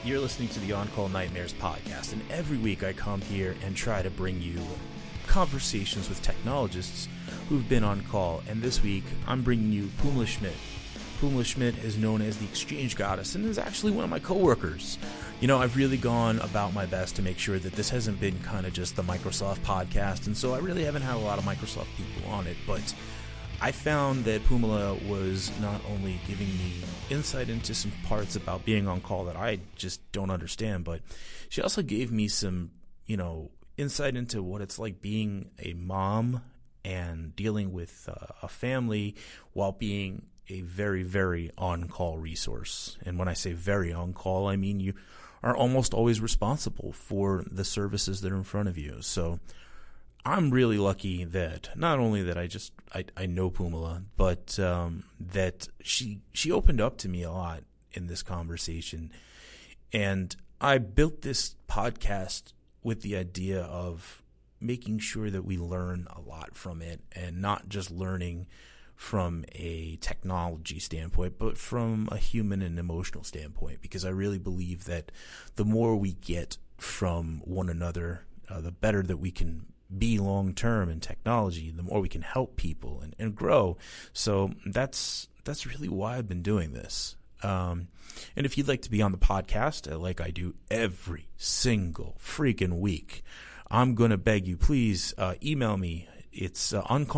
You're listening to the On Call Nightmares podcast, and every week I come here and try to bring you conversations with technologists who've been on call. And this week, I'm bringing you Pumla Schmidt. Pumla Schmidt is known as the Exchange Goddess and is actually one of my coworkers. You know, I've really gone about my best to make sure that this hasn't been kind of just the Microsoft podcast, and so I really haven't had a lot of Microsoft people on it, but I found that Pumla was not only giving me insight into some parts about being on call that I just don't understand, but she also gave me some, insight into what it's like being a mom and dealing with a family while being a very, very on-call resource. And when I say very on-call, I mean you are almost always responsible for the services that are in front of you. So I'm really lucky that not only that I know Pumla, but that she opened up to me a lot in this conversation. And I built this podcast with the idea of making sure that we learn a lot from it, and not just learning from a technology standpoint, but from a human and emotional standpoint, because I really believe that the more we get from one another, the better that we can be long-term in technology, the more we can help people and grow. So that's really why I've been doing this. And if you'd like to be on the podcast, like I do every single freaking week, I'm going to beg you, please email me. It's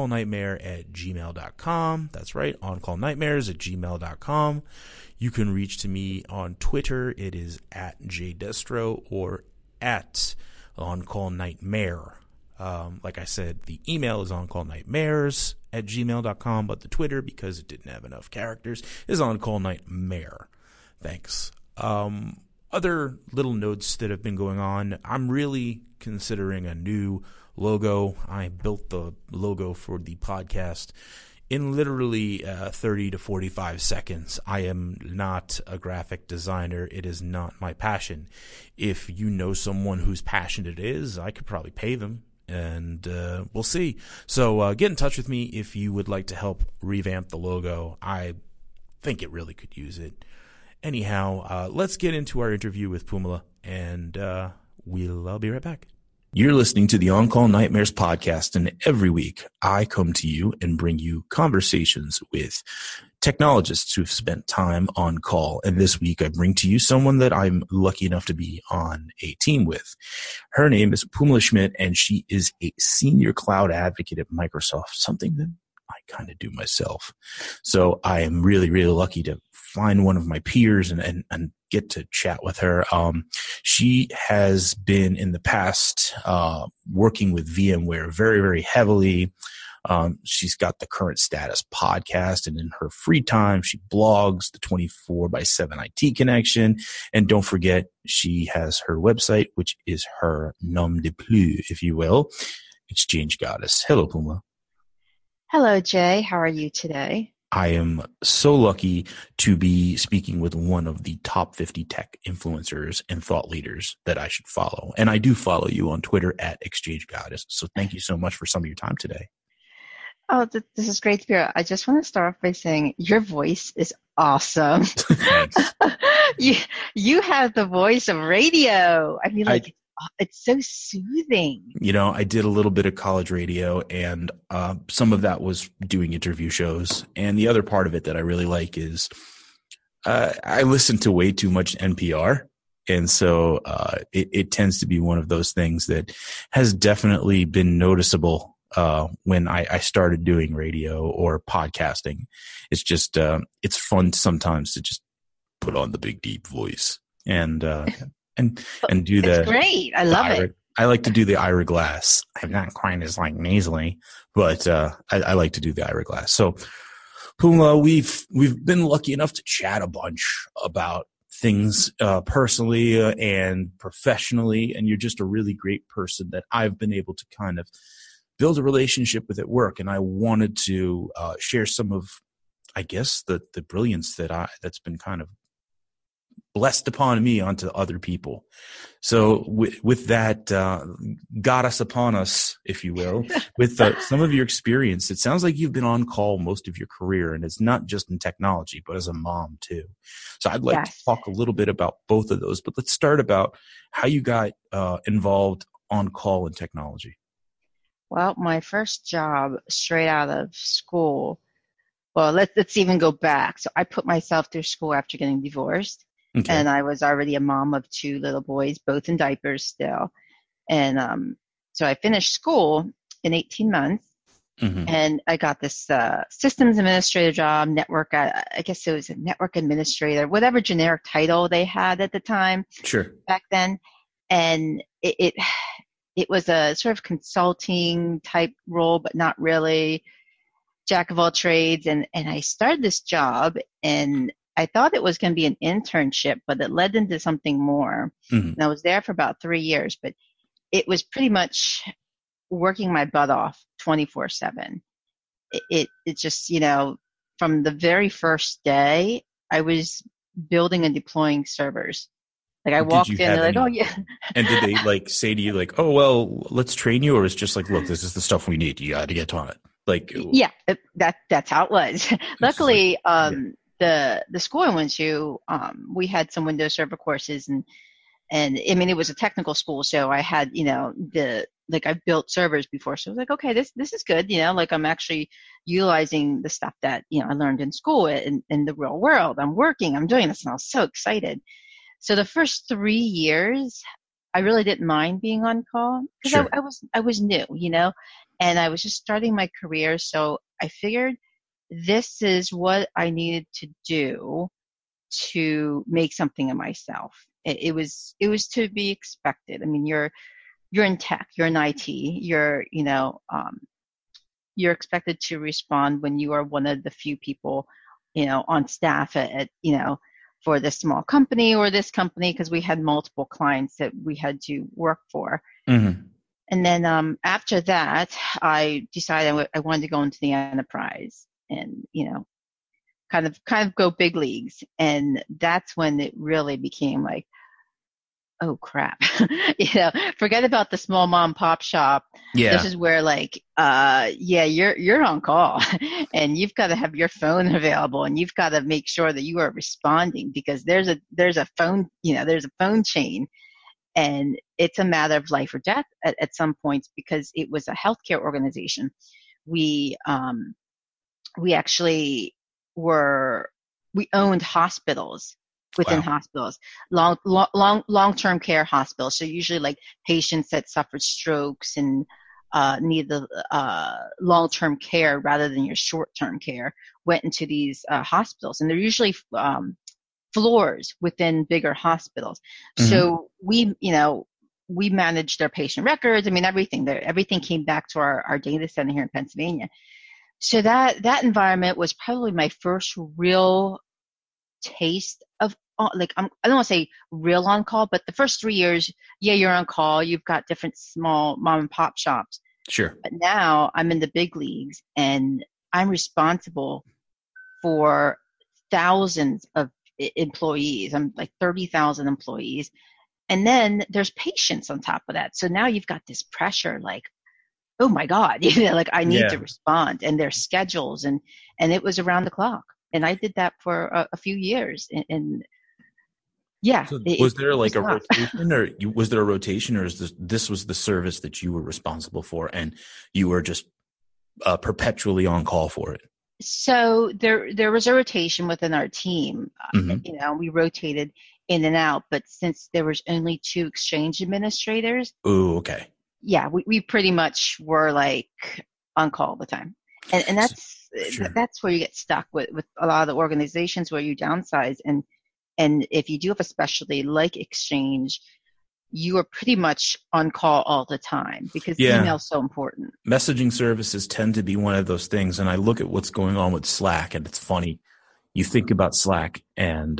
oncallnightmare@gmail.com. That's right, oncallnightmares@gmail.com. You can reach to me on Twitter. It is @jdestro or @oncallnightmare. Like I said, the email is oncallnightmares@gmail.com, but the Twitter, because it didn't have enough characters, is oncallnightmare. Thanks. Other little notes that have been going on. I'm really considering a new logo. I built the logo for the podcast in literally 30 to 45 seconds. I am not a graphic designer. It is not my passion. If you know someone whose passion it is, I could probably pay them. And we'll see. So get in touch with me if you would like to help revamp the logo. I think it really could use it. Anyhow, let's get into our interview with Pumla, and I'll be right back. You're listening to the On Call Nightmares podcast, and every week I come to you and bring you conversations with technologists who've spent time on call. And this week I bring to you someone that I'm lucky enough to be on a team with. Her name is Pumla Schmidt, and she is a senior cloud advocate at Microsoft, something that I kind of do myself. So I am really, really lucky to find one of my peers and get to chat with her. She has been in the past working with VMware very, very heavily. She's got the Current Status podcast, and in her free time, she blogs the 24/7 IT Connection. And don't forget, she has her website, which is her nom de plume, if you will, Exchange Goddess. Hello, Pumla. Hello, Jay. How are you today? I am so lucky to be speaking with one of the top 50 tech influencers and thought leaders that I should follow. And I do follow you on Twitter @Exchange Goddess. So thank you so much for some of your time today. Oh, this is great to hear. I just want to start off by saying your voice is awesome. Thanks. You have the voice of radio. I mean, it's so soothing. I did a little bit of college radio, and some of that was doing interview shows. And the other part of it that I really like is I listen to way too much NPR. And so it tends to be one of those things that has definitely been noticeable when I started doing radio or podcasting. It's just it's fun sometimes to just put on the big deep voice and do the. It's great. I love it. I like to do the Ira Glass. I'm not quite as nasally, but I like to do the Ira Glass. So, Pumla, we've been lucky enough to chat a bunch about things personally and professionally, and you're just a really great person that I've been able to kind of build a relationship with at work. And I wanted to share some of, I guess, the brilliance that's been kind of blessed upon me onto other people. So with that goddess upon us, if you will, with some of your experience, it sounds like you've been on call most of your career, and it's not just in technology, but as a mom too. So I'd like to talk a little bit about both of those, but let's start about how you got involved on call in technology. Well, my first job straight out of school, well, let's even go back. So I put myself through school after getting divorced. Okay. And I was already a mom of 2 little boys, both in diapers still. And so I finished school in 18 months, and I got this systems administrator job, I guess it was a network administrator, whatever generic title they had at the time. Sure. Back then. And it was a sort of consulting type role, but not really. Jack of all trades. And I started this job, and I thought it was going to be an internship, but it led into something more. And I was there for about 3 years, but it was pretty much working my butt off 24/7. It just, from the very first day, I was building and deploying servers. Like I walked in, they're like, oh yeah. And did they say to you oh, well, let's train you? Or it's just look, this is the stuff we need. You got to get on it. Yeah, that's how it was. Luckily, the school I went to, we had some Windows Server courses, and I mean, it was a technical school, so I had, I've built servers before, so I was like, okay, this is good, I'm actually utilizing the stuff that, I learned in school in the real world. I'm working, I'm doing this, and I was so excited. So the first 3 years, I really didn't mind being on call because sure. I was new, and I was just starting my career, so I figured this is what I needed to do to make something of myself. It was to be expected. I mean, you're in tech, you're in IT, you're expected to respond when you are one of the few people, on staff at for this small company or this company, because we had multiple clients that we had to work for. And then after that, I decided I wanted to go into the enterprise and, kind of go big leagues. And that's when it really became like, oh crap, forget about the small mom pop shop. Yeah. This is where you're on call and you've got to have your phone available, and you've got to make sure that you are responding, because there's a phone, there's a phone chain, and it's a matter of life or death at some points, because it was a healthcare organization. We actually we owned hospitals within hospitals, long-term care hospitals. So usually patients that suffered strokes and need the long-term care rather than your short-term care went into these hospitals, and they're usually floors within bigger hospitals. So we managed their patient records. I mean, everything came back to our data center here in Pennsylvania. So that environment was probably my first real taste of I don't want to say real on call, but the first 3 years, you're on call. You've got different small mom and pop shops. Sure. But now I'm in the big leagues, and I'm responsible for thousands of employees. I'm 30,000 employees. And then there's patients on top of that. So now you've got this pressure, oh my God, I need to respond, and their schedules, and it was around the clock. And I did that for a few years. And so was there a rotation, or was there a rotation, or is this was the service that you were responsible for, and you were just perpetually on call for it? So there was a rotation within our team. We rotated in and out, but since there was only 2 exchange administrators. Ooh, okay. Yeah, we pretty much were on call all the time. And that's sure. That's where you get stuck with a lot of the organizations where you downsize. And if you do have a specialty like Exchange, you are pretty much on call all the time, because email is so important. Messaging services tend to be one of those things. And I look at what's going on with Slack, and it's funny. You think about Slack and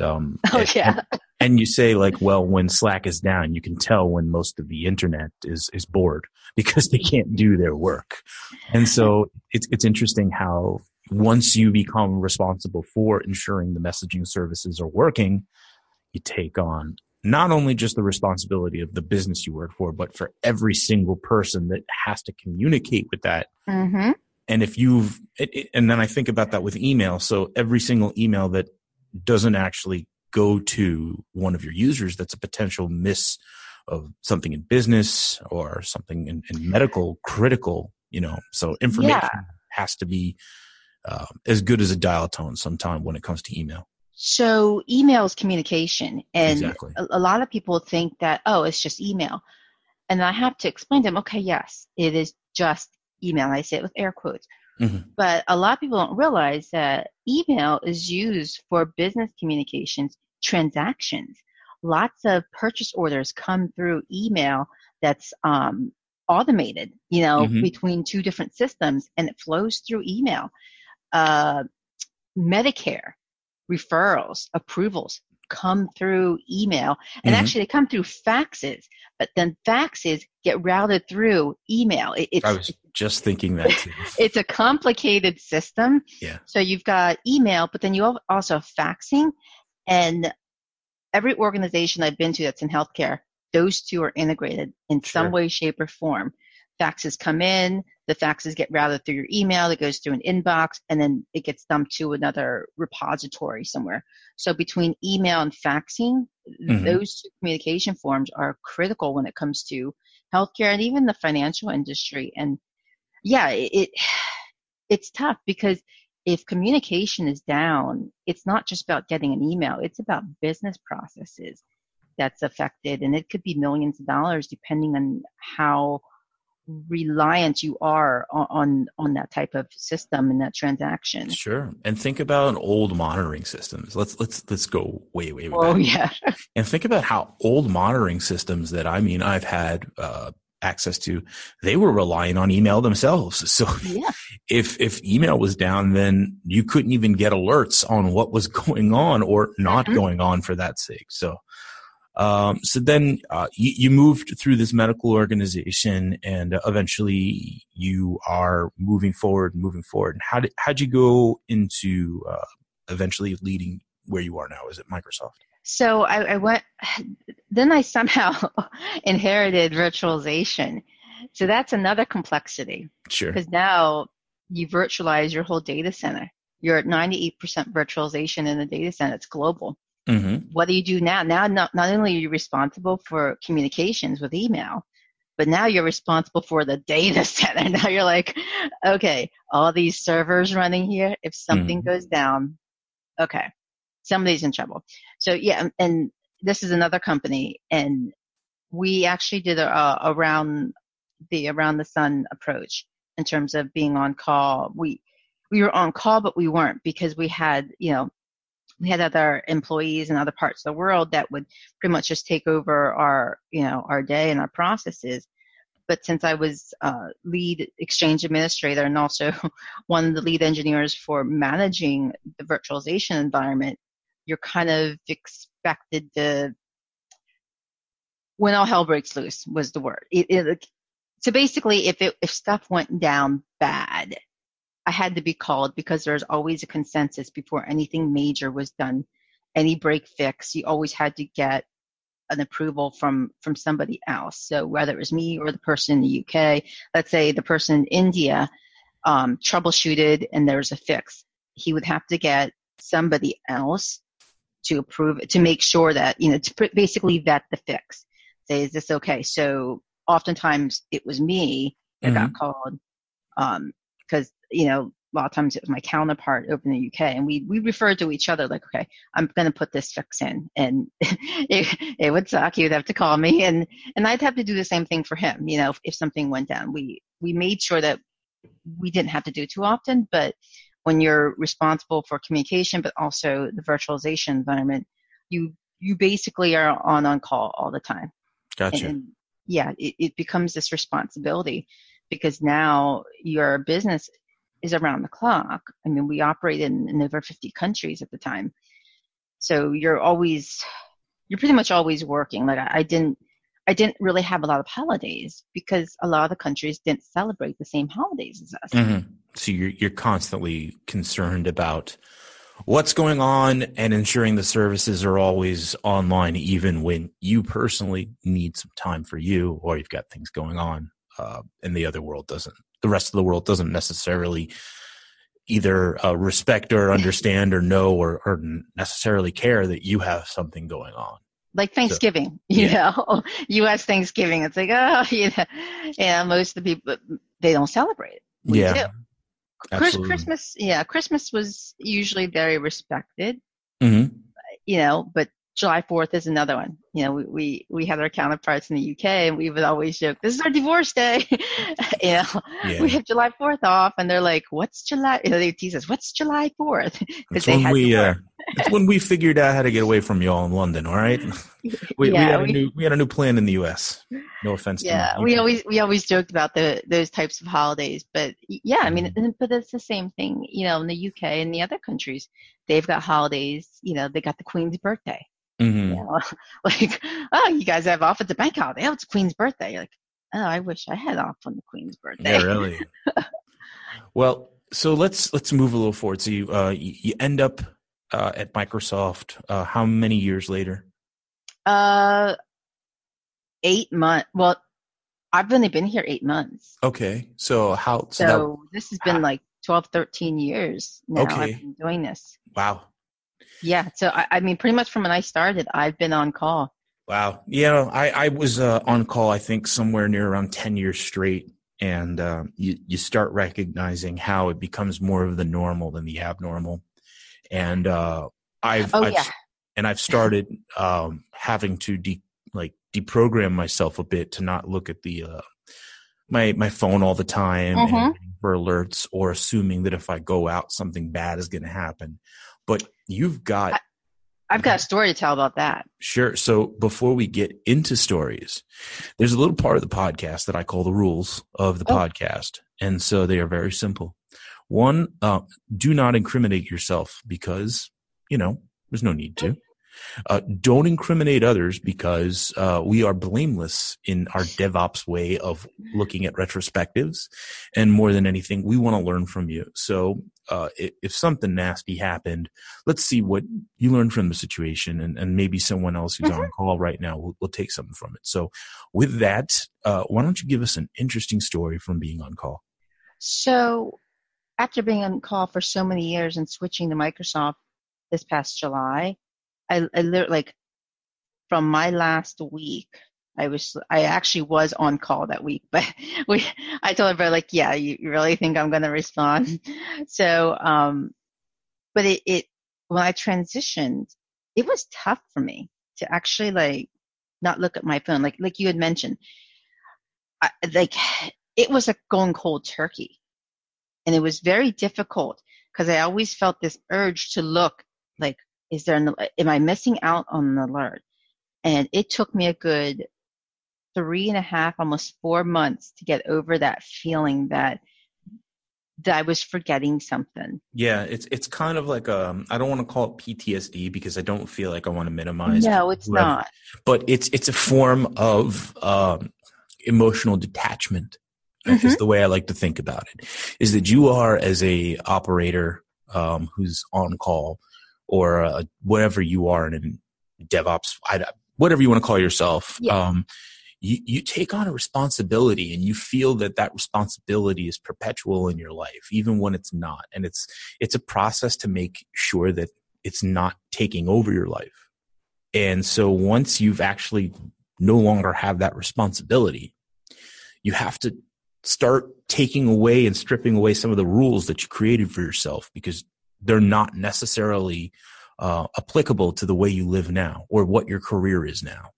and you say well, when Slack is down, you can tell when most of the internet is bored, because they can't do their work. And so it's interesting how once you become responsible for ensuring the messaging services are working, you take on not only just the responsibility of the business you work for, but for every single person that has to communicate with that. Mm-hmm. And and then I think about that with email. So every single email that doesn't actually go to one of your users, that's a potential miss of something in business or something in medical critical, so information Yeah. has to be as good as a dial tone sometime when it comes to email. So email is communication, and Exactly. a lot of people think that, oh, it's just email. And I have to explain to them, okay, yes, it is just email. I say it with air quotes. Mm-hmm. But a lot of people don't realize that email is used for business communications, transactions. Lots of purchase orders come through email that's automated, Mm-hmm. between two different systems, and it flows through email. Medicare referrals, approvals come through email, and Mm-hmm. actually they come through faxes, but then faxes get routed through email. I was just thinking that too. It's a complicated system. Yeah. So you've got email, but then you also have faxing, and every organization I've been to that's in healthcare, those two are integrated in some way, shape, or form. Faxes come in, the faxes get routed through your email, it goes through an inbox, and then it gets dumped to another repository somewhere. So between email and faxing, Mm-hmm. those two communication forms are critical when it comes to healthcare and even the financial industry. And yeah, it's tough because if communication is down, it's not just about getting an email, it's about business processes that's affected, and it could be millions of dollars depending on how reliant you are on that type of system and that transaction. Sure. And think about old monitoring systems. Let's go way back. Oh yeah. And think about how old monitoring systems that I've had access to, they were relying on email themselves. So Yeah. if email was down, then you couldn't even get alerts on what was going on or not going on for that sake. So then you moved through this medical organization, and eventually you are moving forward. And how'd you go into eventually leading where you are now? Is it Microsoft? So I went, then I somehow inherited virtualization. So that's another complexity. Sure. Because now you virtualize your whole data center. You're at 98% virtualization in the data center. It's global. Mm-hmm. What do you do now? Now, not only are you responsible for communications with email, but now you're responsible for the data center. Now you're like, okay, all these servers running here, if something goes down, okay, somebody's in trouble. So yeah, and this is another company, and we actually did a around the sun approach in terms of being on call. We were on call, but we weren't, because we had other employees in other parts of the world that would pretty much just take over our day and our processes. But since I was lead exchange administrator and also one of the lead engineers for managing the virtualization environment, you're kind of expected to, when all hell breaks loose was the word. So basically, if stuff went down bad, I had to be called, because there's always a consensus before anything major was done. Any break fix, you always had to get an approval from somebody else. So whether it was me or the person in the UK, let's say the person in India troubleshooted and there was a fix, he would have to get somebody else to approve it, to make sure that, to basically vet the fix. Say, is this okay? So oftentimes it was me that got called, because a lot of times it was my counterpart over in the UK, and we referred to each other like, okay, I'm going to put this fix in, and it would suck. He would have to call me, and I'd have to do the same thing for him. If something went down, we made sure that we didn't have to do too often. But when you're responsible for communication, but also the virtualization environment, you basically are on call all the time. Gotcha. And yeah, it becomes this responsibility, because now your business is around the clock. I mean, we operated in over 50 countries at the time. So you're pretty much always working. Like I didn't really have a lot of holidays, because a lot of the countries didn't celebrate the same holidays as us. Mm-hmm. So you're constantly concerned about what's going on and ensuring the services are always online, even when you personally need some time for you or you've got things going on, and the rest of the world doesn't necessarily either respect or understand or know or necessarily care that you have something going on. Like So, Thanksgiving, yeah, U.S. Thanksgiving. It's like, oh, yeah, most of the people, they don't celebrate it. We yeah, do. absolutely. Christmas, yeah, Christmas was usually very respected, Hmm. but July 4th is another one. We had our counterparts in the UK, and we would always joke, this is our divorce day. you know, we Yeah. have July 4th off, and they're like, what's July? They tease us, what's July 4th? Because It's they when had to we work. it's when we figured out how to get away from y'all in London, all right? We Yeah, had a new plan in the US. No offense to my yeah, we UK. always joked about those types of holidays, but yeah, I mean, Mhm. but it's the same thing, in the UK and the other countries. They've got holidays, they got the Queen's birthday, you Mhm. know, like, oh, you guys have off at the bank holiday. Oh, it's Queen's birthday. You're like, oh, I wish I had off on the Queen's Yeah, birthday. really. Well, so let's move a little forward. So you end up at Microsoft how many years later? Uh, 8 months. Well, I've only been here 8 months. Okay. So So this has been how, like 12, 13 years now I've okay. been doing this. Wow. Yeah. So I mean, pretty much from when I started, I've been on call. Wow. Yeah, I was on call, I think, somewhere near around 10 years straight. And you start recognizing how it becomes more of the normal than the abnormal. And Oh, yeah. I've started having to deprogram myself a bit to not look at the my phone all the time and Mm-hmm. waiting for alerts or assuming that if I go out, something bad is going to happen. But you've got I've got a story to tell about that. Sure. So before we get into stories, there's a little part of the podcast that I call the rules of the Oh, podcast. And so they are very simple. One, do not incriminate yourself because, there's no need to. Don't incriminate others because we are blameless in our DevOps way of looking at retrospectives. And more than anything, we want to learn from you. So if something nasty happened, let's see what you learned from the situation, and maybe someone else who's mhm. on call right now will take something from it. So with that, why don't you give us an interesting story from being on call? So after being on call for so many years and switching to Microsoft this past July, I literally, like, from my last week, I actually was on call that week, but I told everybody, like, yeah, you really think I'm going to respond? So, but it when I transitioned, it was tough for me to actually, like, not look at my phone, like you had mentioned. Like, it was like going cold turkey, and it was very difficult because I always felt this urge to look, like, am I missing out on an alert? And it took me a good 3.5, almost 4 months to get over that feeling that I was forgetting something. Yeah, it's kind of like I don't want to call it PTSD because I don't feel like I want to minimize No, people it's who have, not. but it's a form of emotional detachment, is Hmm. the way I like to think about it. Is that you are, as a operator who's on call, or whatever you are in DevOps, whatever you want to call yourself. Yeah. You take on a responsibility, and you feel that responsibility is perpetual in your life, even when it's not. And it's a process to make sure that it's not taking over your life. And so once you've actually no longer have that responsibility, you have to start taking away and stripping away some of the rules that you created for yourself, because they're not necessarily applicable to the way you live now or what your career is now.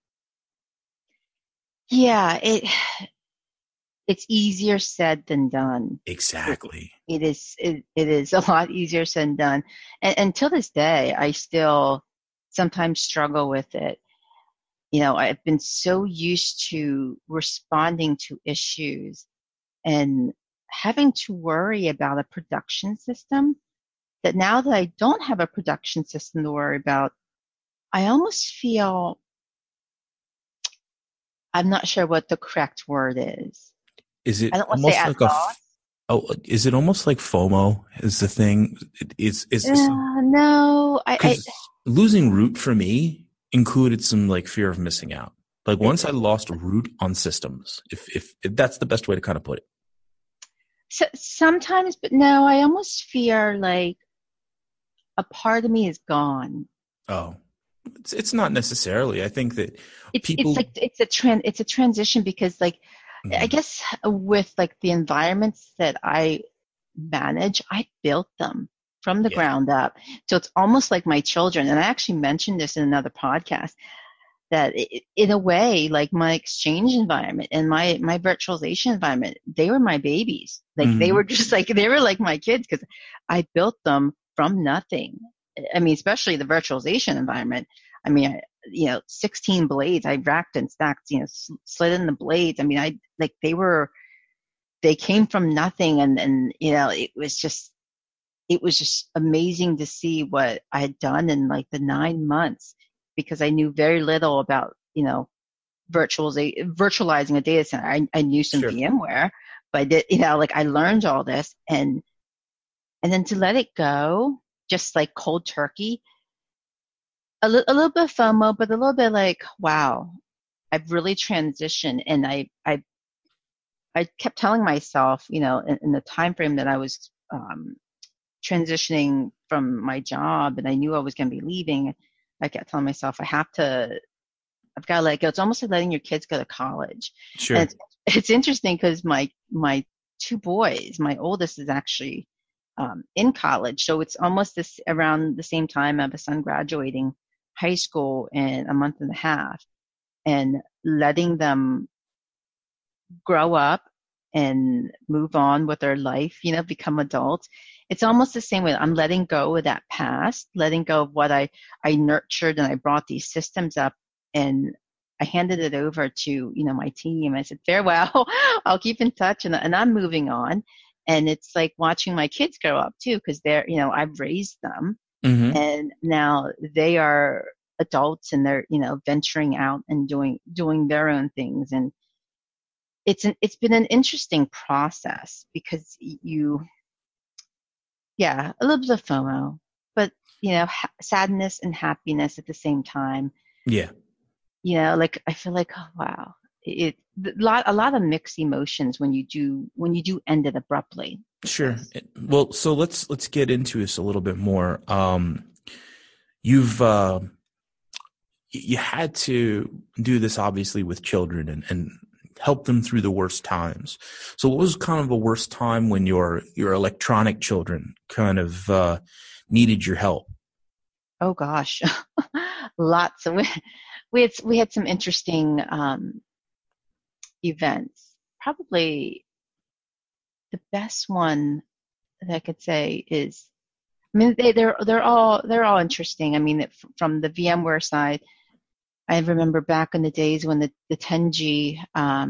Yeah, it's easier said than done. It, Exactly. it is a lot easier said than done. And until this day, I still sometimes struggle with it. I've been so used to responding to issues and having to worry about a production system, that now that I don't have a production system to worry about, I almost feel, I'm not sure what the correct word is. Is I it don't want to say almost at like loss. Oh, is it almost like FOMO is the thing? Is No, because losing root for me included some like fear of missing out. Like once I lost root on systems, if that's the best way to kind of put it. so, sometimes, but no, I almost fear like a part of me is gone. Oh, it's not necessarily. I think that It's people. like it's a transition because like I Mhm. guess with like the environments that I manage, I built them from the Yeah, ground up. So it's almost like my children. And I actually mentioned this in another podcast that in a way, like my exchange environment and my virtualization environment, they were my babies. Like they were hmm just like, they were like my kids because I built them from nothing. I mean, especially the virtualization environment. I mean, 16 blades, I racked and stacked, slid in the blades. I mean, like they came from nothing. And, it was just amazing to see what I had done in like the 9 months because I knew very little about, virtualizing a data center. I knew some sure. VMware, but I did, like I learned all this and then to let it go, just like cold turkey, a little bit of FOMO, but a little bit like, wow, I've really transitioned. And I kept telling myself, in the time frame that I was, transitioning from my job and I knew I was going to be leaving, I kept telling myself, I've got to let go. It's almost like letting your kids go to college. And Sure. it's interesting because my two boys, my oldest is actually in college. So it's almost this around the same time I have a son graduating high school in a month and a half and letting them grow up and move on with their life, become adults. It's almost the same way. I'm letting go of that past, letting go of what I nurtured and I brought these systems up and I handed it over to, my team. I said, farewell, I'll keep in touch and I'm moving on. And it's like watching my kids grow up too, because I've raised them hmm and now they are adults and they're, venturing out and doing their own things. And it's been an interesting process because yeah, a little bit of FOMO, but sadness and happiness at the same time. Yeah. Like I feel like, oh, wow, a lot of mixed emotions when you do end it abruptly like Sure. this. Well, so let's get into this a little bit more. You've you had to do this obviously with children and help them through the worst times. So what was kind of the worst time when your electronic children kind of needed your help? Oh gosh, lots of we had some interesting events. Probably the best one that I could say is, I mean, they're all interesting. I mean, from the VMware side, I remember back in the days when the 10G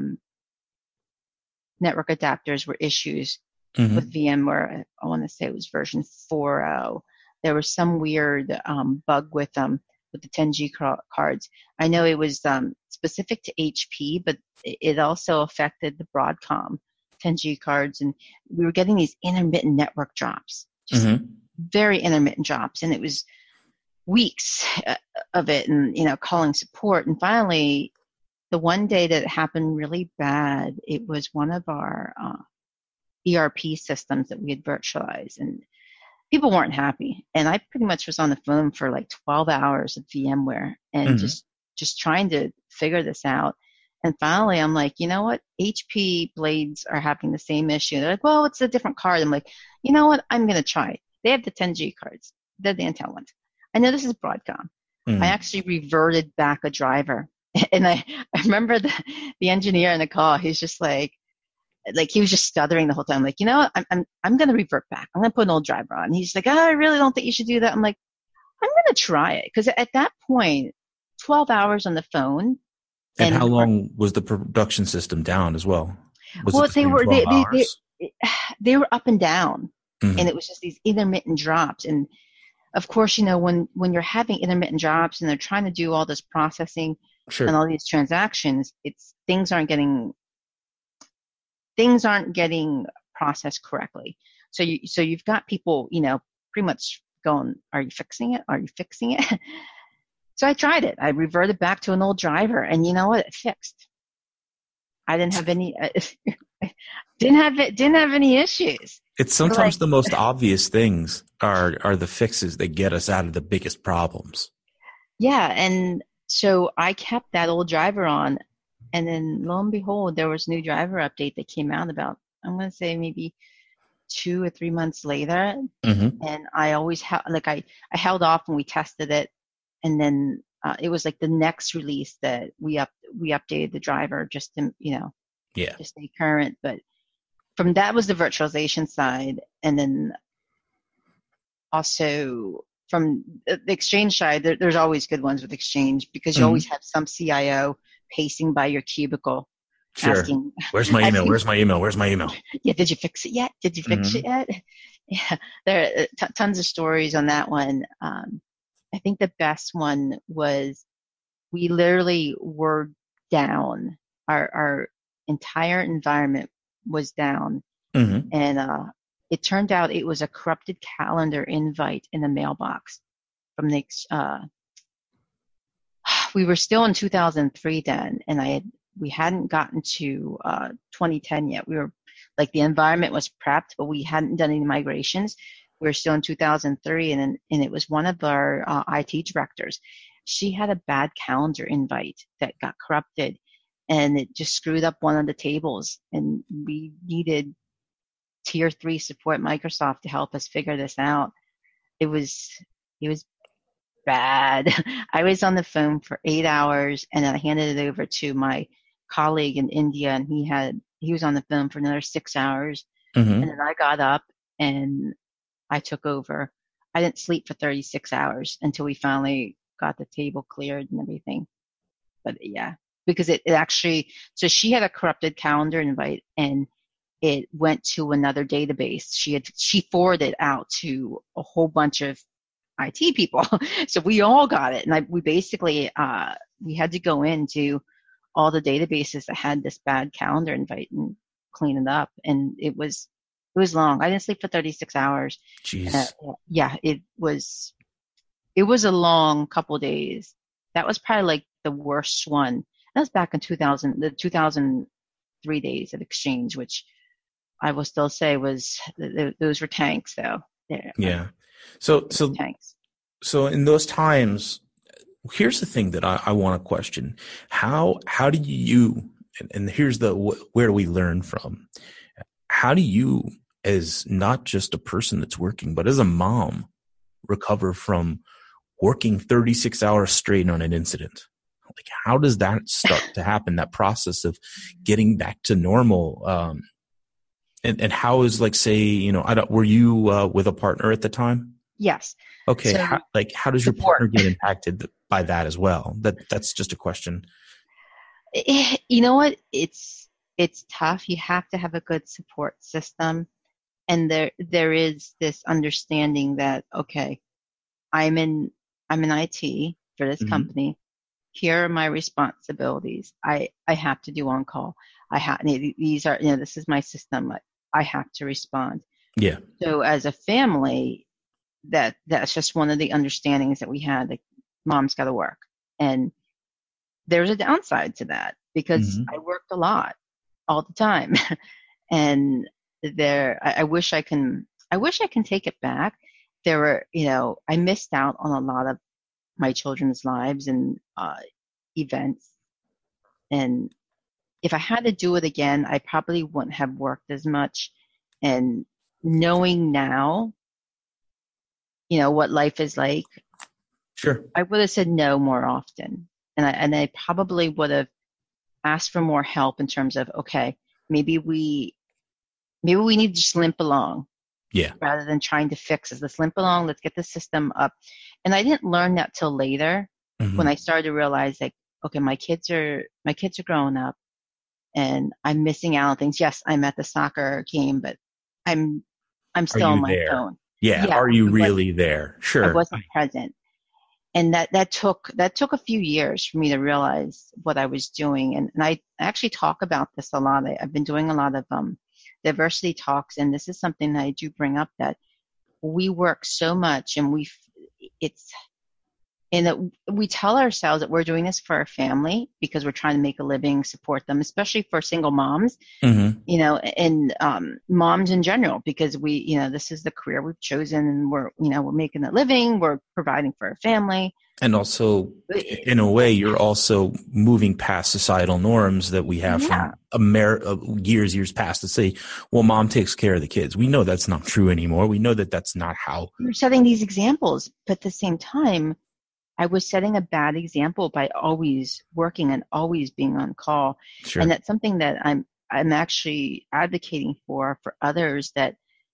network adapters were issues with hmm VMware. I want to say it was version 4.0. There was some weird bug with them with the 10G cards. I know it was specific to HP, but it also affected the Broadcom 10G cards, and we were getting these intermittent network drops, just hmm very intermittent drops, and it was weeks of it, and calling support, and finally the one day that it happened really bad, it was one of our ERP systems that we had virtualized, and people weren't happy. And I pretty much was on the phone for like 12 hours at VMware and hmm just trying to figure this out. And finally, I'm like, you know what? HP blades are having the same issue. They're like, well, it's a different card. I'm like, you know what? I'm going to try it. They have the 10G cards. They're the Intel ones. I know this is Broadcom. I hmm actually reverted back a driver. And I remember the engineer in the call, he's just like he was just stuttering the whole time. Like, I'm going to revert back. I'm going to put an old driver on. He's like, oh, I really don't think you should do that. I'm like, I'm going to try it. Cause at that point, 12 hours on the phone And and how we were, long was the production system down as well? Was it well, the same 12 hours? they were up and down and hmm it was just these intermittent drops. And of course, when you're having intermittent drops and they're trying to do all this processing and Sure. all these transactions, things aren't getting process correctly. So you've got people, pretty much going, are you fixing it? Are you fixing it? So I tried it. I reverted back to an old driver, and you know what? It fixed. I didn't have any, didn't have any issues. It's sometimes the most obvious things are the fixes that get us out of the biggest problems. Yeah. And so I kept that old driver on, and then lo and behold, there was a new driver update that came out about, I'm going to say maybe 2 or 3 months later. Mm-hmm. And I always I held off when we tested it. And then it was like the next release that we updated the driver just to, to stay current. But from that was the virtualization side. And then also from the Exchange side, there's always good ones with Exchange, because you always have some CIO pacing by your cubicle. Sure. Asking, Where's my email? Where's my email? Where's my email? Yeah. Did you fix it yet? Did you fix it yet? Yeah. There are tons of stories on that one. I think the best one was we literally were down. Our entire environment was down. Mm-hmm. And it turned out it was a corrupted calendar invite in the mailbox from the we were still in 2003 then, and we hadn't gotten to 2010 yet. We were like, the environment was prepped, but we hadn't done any migrations. We were still in 2003, and it was one of our IT directors. She had a bad calendar invite that got corrupted, and it just screwed up one of the tables, and we needed tier 3 support Microsoft to help us figure this out. It was bad. I was on the phone for 8 hours, and then I handed it over to my colleague in India, and he was on the phone for another 6 hours. Mm-hmm. And then I got up and I took over. I didn't sleep for 36 hours until we finally got the table cleared and everything. But yeah, because it actually, so she had a corrupted calendar invite, and it went to another database. She forwarded out to a whole bunch of IT people. So we all got it. And we basically, we had to go into all the databases that had this bad calendar invite and clean it up. And it was long. I didn't sleep for 36 hours. Jeez. Yeah, it was a long couple of days. That was probably like the worst one. That was back in 2003 days of Exchange, which I will still say those were tanks though. Yeah. So tanks. So in those times, here's the thing that I want to question. How do you, and here's where do we learn from? How do you, as not just a person that's working, but as a mom, recover from working 36 hours straight on an incident? Like, how does that start to happen? That process of getting back to normal, and how is, like, say, were you with a partner at the time? Yes. Okay. So, how does your partner get impacted by that as well? That's just a question. You know what? It's tough. You have to have a good support system. And there is this understanding that, okay, I'm in IT for this company. Here are my responsibilities. I have to do on call. These are, this is my system. I have to respond. Yeah. So as a family, that's just one of the understandings that we had. Like, mom's got to work, and there's a downside to that, because I worked a lot all the time, and I wish I can take it back. There were, I missed out on a lot of my children's lives and events, and if I had to do it again, I probably wouldn't have worked as much. And knowing now, what life is like, sure, I would have said no more often. And I probably would have asked for more help in terms of, okay, maybe we need to just limp along. Yeah. Rather than trying to fix it. Let's limp along. Let's get the system up. And I didn't learn that till later, when I started to realize, like, okay, my kids are growing up, and I'm missing out on things. Yes, I'm at the soccer game, but I'm still on my phone. Yeah. Are you really there? Sure. I wasn't present. And that took a few years for me to realize what I was doing. And I actually talk about this a lot. I've been doing a lot of diversity talks, and this is something that I do bring up, that we work so much, and we tell ourselves that we're doing this for our family because we're trying to make a living, support them, especially for single moms, and moms in general, because this is the career we've chosen, and we're making a living, we're providing for our family. And also, in a way, you're also moving past societal norms that we have from years past to say, well, mom takes care of the kids. We know that's not true anymore. We know that that's not how. We're setting these examples, but at the same time, I was setting a bad example by always working and always being on call. Sure. And that's something that I'm actually advocating for others that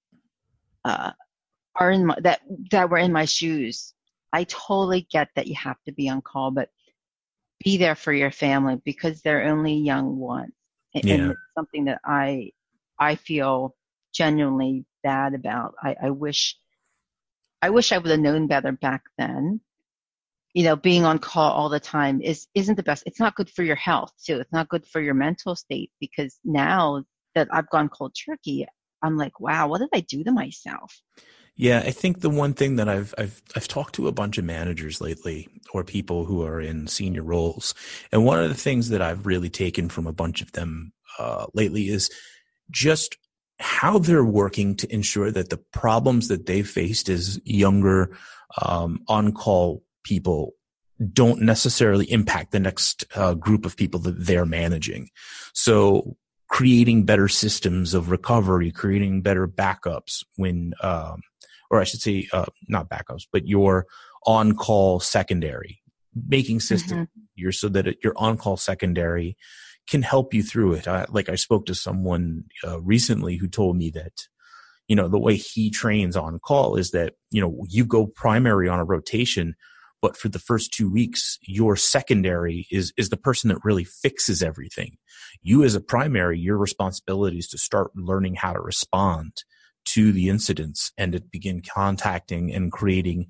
are in that were in my shoes. I totally get that you have to be on call, but be there for your family because they're only young once. And it's something that I feel genuinely bad about. I wish I would have known better back then. Being on call all the time isn't the best. It's not good for your health too. It's not good for your mental state, because now that I've gone cold turkey, I'm like, wow, what did I do to myself? Yeah, I think the one thing that I've talked to a bunch of managers lately, or people who are in senior roles, and one of the things that I've really taken from a bunch of them lately is just how they're working to ensure that the problems that they've faced as younger on-call people don't necessarily impact the next group of people that they're managing. So creating better systems of recovery, creating better backups when or I should say, not backups, but your on-call secondary, making systems so that your on-call secondary can help you through it. I spoke to someone recently who told me that, the way he trains on call is that, you go primary on a rotation, but for the first 2 weeks, your secondary is the person that really fixes everything. You as a primary, your responsibility is to start learning how to respond to the incidents and to begin contacting and creating,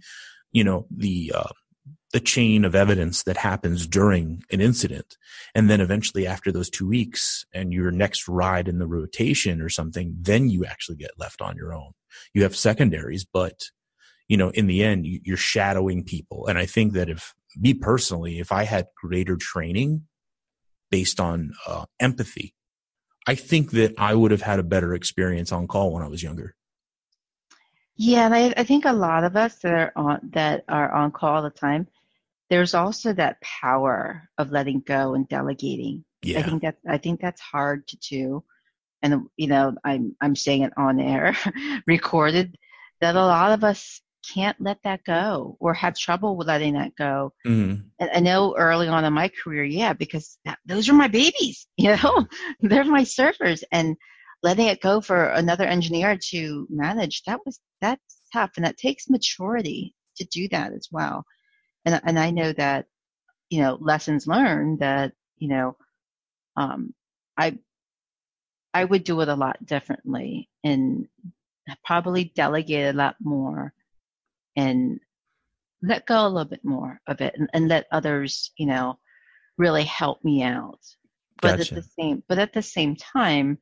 the chain of evidence that happens during an incident. And then eventually after those 2 weeks and your next ride in the rotation or something, then you actually get left on your own. You have secondaries, but, in the end, you're shadowing people. And I think that if I had greater training based on empathy, I think that I would have had a better experience on call when I was younger. Yeah, and I think a lot of us that are on call all the time, there's also that power of letting go and delegating. Yeah. I think that's hard to do. And I'm saying it on air, recorded, that a lot of us can't let that go or have trouble with letting that go. Mm-hmm. And I know early on in my career, because those are my babies, they're my surfers, and letting it go for another engineer to manage, that's tough. And that takes maturity to do that as well. And I know that, lessons learned that, I would do it a lot differently and probably delegate a lot more and let go a little bit more of it and let others, really help me out. But Gotcha. at the same time,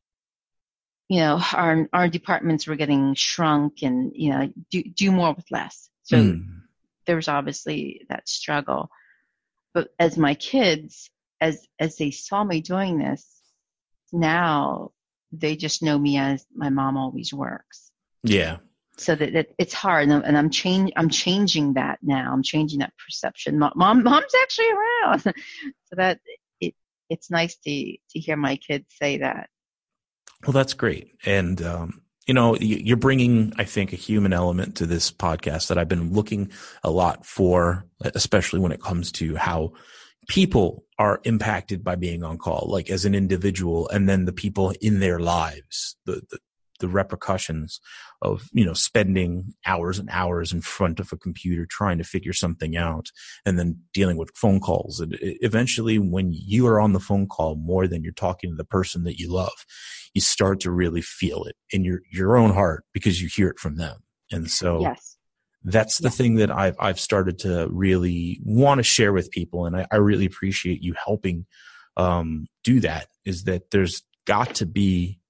our departments were getting shrunk and, do more with less. So there was obviously that struggle. But as my kids, as they saw me doing this, now they just know me as my mom always works. Yeah. So that it's hard, and I'm changing that now. I'm changing that perception. Mom's actually around, so that it's nice to hear my kids say that. Well, that's great, and you're bringing, I think, a human element to this podcast that I've been looking a lot for, especially when it comes to how people are impacted by being on call, like as an individual, and then the people in their lives, the repercussions of, spending hours and hours in front of a computer trying to figure something out and then dealing with phone calls. And eventually when you are on the phone call more than you're talking to the person that you love, you start to really feel it in your own heart because you hear it from them. And so yes. That's the thing that I've started to really want to share with people. And I really appreciate you helping do that, is that there's got to be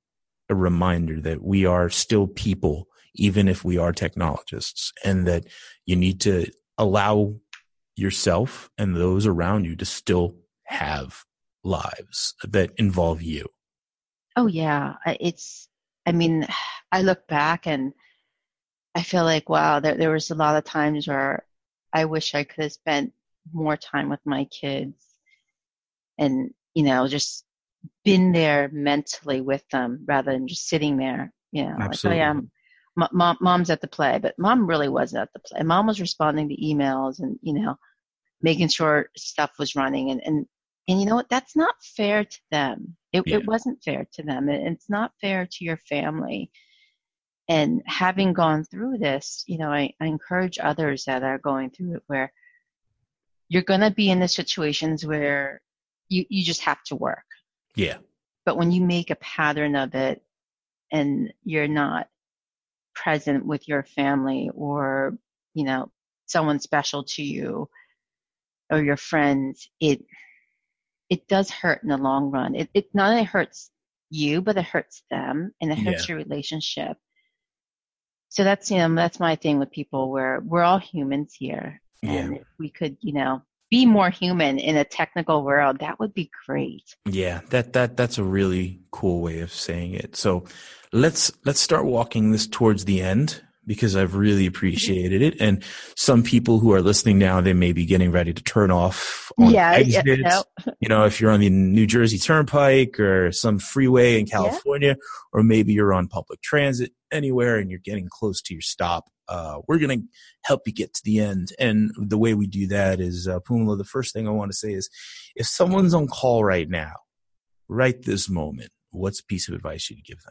a reminder that we are still people, even if we are technologists, and that you need to allow yourself and those around you to still have lives that involve you. Oh yeah, I mean, I look back and I feel like, wow, there was a lot of times where I wish I could have spent more time with my kids and, just been there mentally with them rather than just sitting there, like, oh yeah, Absolutely. mom's at the play, but mom really wasn't at the play. Mom was responding to emails and, making sure stuff was running. And you know what? That's not fair to them. Yeah. It wasn't fair to them. It's not fair to your family. And having gone through this, I encourage others that are going through it where you're going to be in the situations where you just have to work. Yeah. But when you make a pattern of it and you're not present with your family or, someone special to you or your friends, it does hurt in the long run. It not only hurts you, but it hurts them and it Yeah. hurts your relationship. So that's my thing with people where we're all humans here. Yeah. And if we could, be more human in a technical world, that would be great. Yeah. That's a really cool way of saying it. So let's start walking this towards the end, because I've really appreciated it. And some people who are listening now, they may be getting ready to turn off on exits. No. If you're on the New Jersey Turnpike or some freeway in California, or maybe you're on public transit anywhere and you're getting close to your stop, we're going to help you get to the end. And the way we do that is, Pumla, the first thing I want to say is, if someone's on call right now, right this moment, what's a piece of advice you'd give them?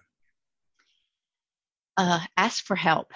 Ask for help.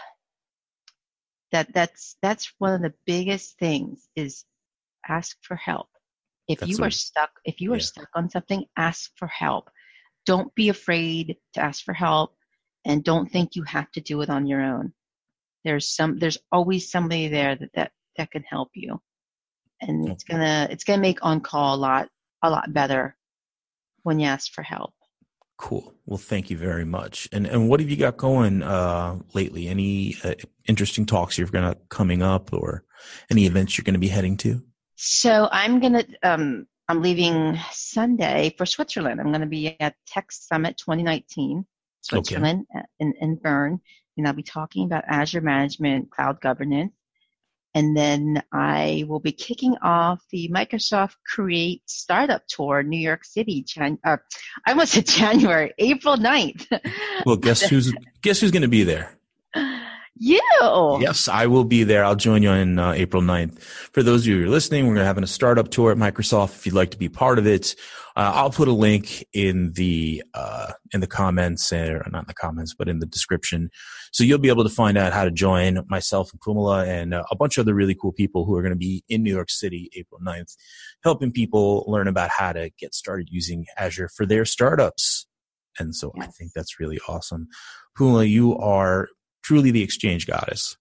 That's one of the biggest things is ask for help. If you are stuck on something, ask for help. Don't be afraid to ask for help, and don't think you have to do it on your own. There's always somebody there that can help you. And it's gonna make on-call a lot better when you ask for help. Cool. Well, thank you very much. And what have you got going lately? Any interesting talks you're gonna coming up, or any events you're gonna be heading to? So I'm leaving Sunday for Switzerland. I'm gonna be at Tech Summit 2019, Switzerland, in Bern, and I'll be talking about Azure management, cloud governance. And then I will be kicking off the Microsoft Create Startup Tour, New York City. I almost said January, April 9th. Well, guess who's going to be there? You. Yes, I will be there. I'll join you on April 9th. For those of you who are listening, we're going to have a startup tour at Microsoft. If you'd like to be part of it, I'll put a link in the comments, or not in the comments, but in the description. So you'll be able to find out how to join myself and Pumla and a bunch of other really cool people who are going to be in New York City, April 9th, helping people learn about how to get started using Azure for their startups. And so I think that's really awesome. Pumla, you are truly the exchange goddess.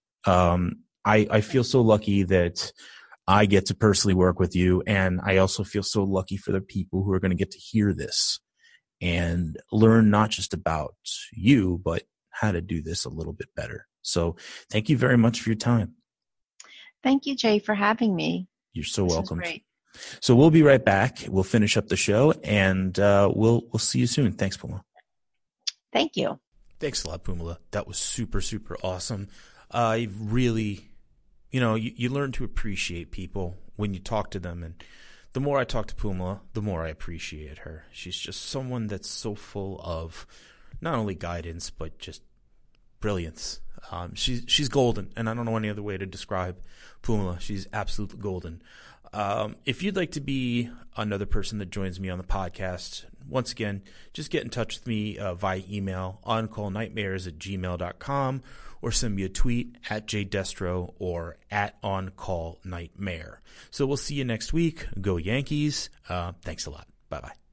I feel so lucky that I get to personally work with you. And I also feel so lucky for the people who are going to get to hear this and learn not just about you, but how to do this a little bit better. So thank you very much for your time. Thank you, Jay, for having me. You're so welcome. Great. So we'll be right back. We'll finish up the show, and we'll see you soon. Thanks, Pumla. Thank you. Thanks a lot, Pumla. That was super, super awesome. I really, you learn to appreciate people when you talk to them. And the more I talk to Pumla, the more I appreciate her. She's just someone that's so full of not only guidance, but just brilliance. She's golden, and I don't know any other way to describe Pumla. She's absolutely golden. If you'd like to be another person that joins me on the podcast, once again, just get in touch with me via email, oncallnightmares@gmail.com, or send me a tweet at @JDestro or @OnCallNightmare. So we'll see you next week. Go Yankees. Thanks a lot. Bye-bye.